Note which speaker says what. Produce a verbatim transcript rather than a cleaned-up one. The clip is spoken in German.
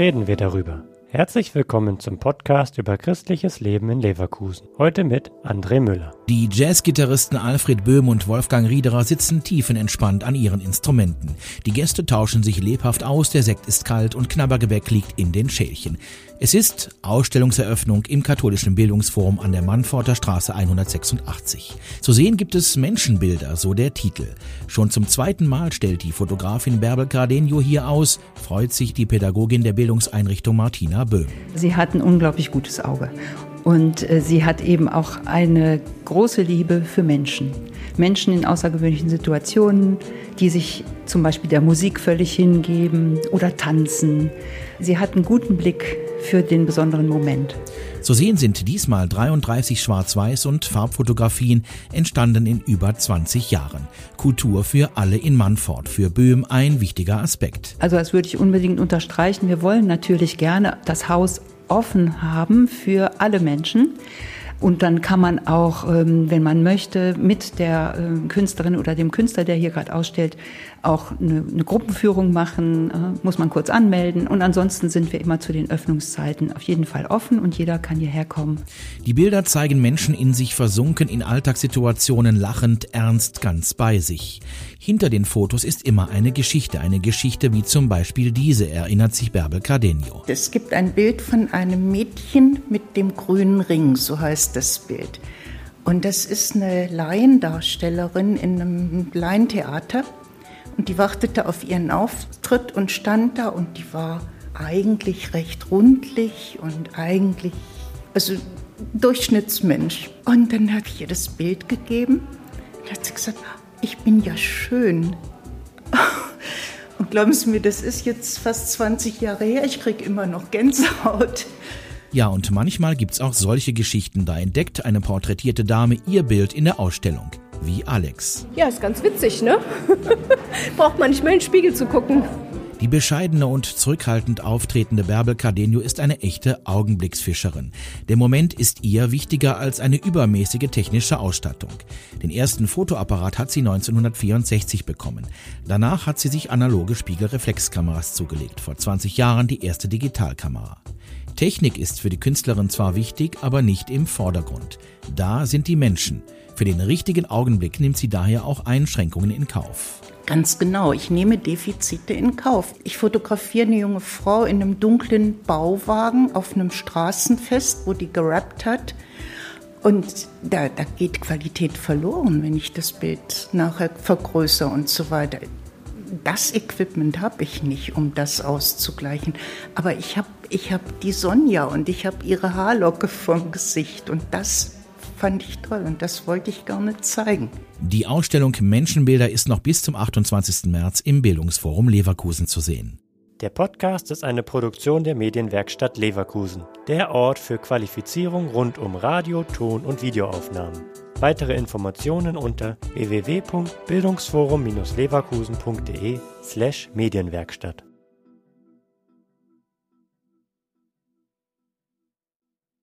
Speaker 1: reden wir darüber. Herzlich willkommen zum Podcast über christliches Leben in Leverkusen. Heute mit André Müller.
Speaker 2: Die Jazzgitarristen Alfred Böhm und Wolfgang Riederer sitzen tiefenentspannt an ihren Instrumenten. Die Gäste tauschen sich lebhaft aus, der Sekt ist kalt und Knabbergebäck liegt in den Schälchen. Es ist Ausstellungseröffnung im katholischen Bildungsforum an der Mannforter Straße hundertsechsundachtzig. Zu sehen gibt es Menschenbilder, so der Titel. Schon zum zweiten Mal stellt die Fotografin Bärbel Cardenio hier aus, freut sich die Pädagogin der Bildungseinrichtung Martina Böhm.
Speaker 3: Sie hat ein unglaublich gutes Auge und äh, sie hat eben auch eine große Liebe für Menschen. Menschen in außergewöhnlichen Situationen, die sich zum Beispiel der Musik völlig hingeben oder tanzen. Sie hat einen guten Blick für den besonderen Moment.
Speaker 2: Zu sehen sind diesmal dreiunddreißig Schwarz-Weiß- und Farbfotografien, entstanden in über zwanzig Jahren. Kultur für alle in Mannfort, für Böhm ein wichtiger Aspekt.
Speaker 3: Also das würde ich unbedingt unterstreichen. Wir wollen natürlich gerne das Haus offen haben für alle Menschen. Und dann kann man auch, wenn man möchte, mit der Künstlerin oder dem Künstler, der hier gerade ausstellt, auch eine, eine Gruppenführung machen, muss man kurz anmelden. Und ansonsten sind wir immer zu den Öffnungszeiten auf jeden Fall offen und jeder kann hierher kommen.
Speaker 2: Die Bilder zeigen Menschen in sich versunken, in Alltagssituationen lachend, ernst, ganz bei sich. Hinter den Fotos ist immer eine Geschichte, eine Geschichte wie zum Beispiel diese, erinnert sich Bärbel Cardenio.
Speaker 4: Es gibt ein Bild von einem Mädchen mit dem grünen Ring, so heißt das Bild. Und das ist eine Laiendarstellerin in einem Laientheater. Und die wartete auf ihren Auftritt und stand da und die war eigentlich recht rundlich und eigentlich, also Durchschnittsmensch. Und dann habe ich ihr das Bild gegeben und hat sie gesagt, ich bin ja schön. Und glauben Sie mir, das ist jetzt fast zwanzig Jahre her, ich kriege immer noch Gänsehaut.
Speaker 2: Ja, und manchmal gibt's auch solche Geschichten. Da entdeckt eine porträtierte Dame ihr Bild in der Ausstellung. Wie Alex.
Speaker 5: Ja, ist ganz witzig, ne? Braucht man nicht mehr in den Spiegel zu gucken.
Speaker 2: Die bescheidene und zurückhaltend auftretende Bärbel Cardenio ist eine echte Augenblicksfischerin. Der Moment ist ihr wichtiger als eine übermäßige technische Ausstattung. Den ersten Fotoapparat hat sie neunzehnhundertvierundsechzig bekommen. Danach hat sie sich analoge Spiegelreflexkameras zugelegt. Vor zwanzig Jahren die erste Digitalkamera. Technik ist für die Künstlerin zwar wichtig, aber nicht im Vordergrund. Da sind die Menschen. Für den richtigen Augenblick nimmt sie daher auch Einschränkungen in Kauf.
Speaker 4: Ganz genau, ich nehme Defizite in Kauf. Ich fotografiere eine junge Frau in einem dunklen Bauwagen auf einem Straßenfest, wo die gerappt hat. Und da, da geht Qualität verloren, wenn ich das Bild nachher vergrößere und so weiter. Das Equipment habe ich nicht, um das auszugleichen. Aber ich habe ich hab die Sonja und ich habe ihre Haarlocke vom Gesicht. Und das fand ich toll und das wollte ich gerne zeigen.
Speaker 2: Die Ausstellung Menschenbilder ist noch bis zum achtundzwanzigsten März im Bildungsforum Leverkusen zu sehen.
Speaker 1: Der Podcast ist eine Produktion der Medienwerkstatt Leverkusen, der Ort für Qualifizierung rund um Radio-, Ton- und Videoaufnahmen. Weitere Informationen unter w w w punkt bildungsforum Bindestrich leverkusen punkt de slash Medienwerkstatt.